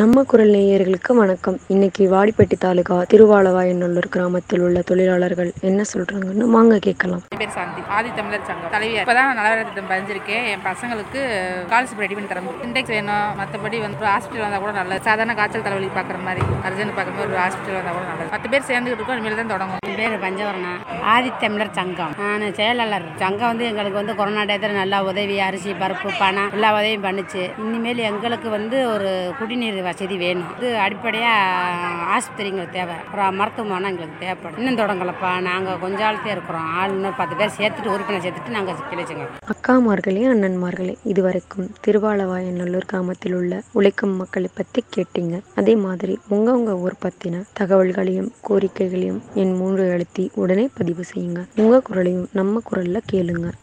நம்ம குரல் நேயர்களுக்கு வணக்கம். இன்னைக்கு வாடிப்பட்டி தாலுகா திருவாலவாயநல்லூர் கிராமத்தில் உள்ள தொழிலாளர்கள் என்ன சொல்றாங்கன்னு வாங்க கேட்கலாம். என் பேர் சாந்தி, ஆதித்தமிழர் சங்கம் தலைவியார். இப்பதான் நலவாரிய திட்டம் பதிஞ்சிருக்கேன். என் பசங்களுக்கு ஸ்காலர்ஷிப் ரெடி பண்ணி தரணும். இண்டெக்ஸ் வேணும். மற்றபடி வந்து ஹாஸ்பிட்டல் வந்தால் கூட நல்லது. சாதாரண காய்ச்சல் தலைவலி பார்க்குற மாதிரி அர்ஜென்ட் பார்க்குற மாதிரி ஒரு ஹாஸ்பிட்டல் வந்தால் கூட நல்லது. 10 பேர் சேர்ந்துக்கிட்டு இருக்கோம். இனிமேல் தான் தொடங்கும். என் பேர் பஞ்சவரணா, ஆதித்தமிழர் சங்கம். நான் செயலாளர். சங்கம் வந்து எங்களுக்கு வந்து கொரோனா டயத்தில் நல்லா உதவி, அரிசி பருப்பு பணம் எல்லா உதவியும் பண்ணுச்சு. இனிமேல் எங்களுக்கு வந்து ஒரு குடிநீர் வசதி வேணும். இது அடிப்படையாக ஆஸ்பத்திரிங்களுக்கு தேவை, அப்புறம் மருத்துவமனை எங்களுக்கு தேவைப்படும். இன்னும் தொடங்கலப்பா, நாங்கள் கொஞ்ச ஆள்தே இருக்கிறோம். ஆள் இன்னும் 10 பேர் சேர்த்துட்டு உறுப்பினர் சேர்த்துட்டு நாங்கள் கிளைச்சங்க. அக்காமார்களே, அண்ணன்மார்களே, இதுவரைக்கும் திருவாலவாயநல்லூர் கிராமத்தில் உள்ள உழைக்கும் மக்களை பற்றி கேட்டீங்க. அதே மாதிரி உங்க ஊர் பற்றின தகவல்களையும் கோரிக்கைகளையும் என் 3 எழுத்தி உடனே பதிவு செய்யுங்க. உங்க குரலையும் நம்ம குரல்ல கேளுங்க.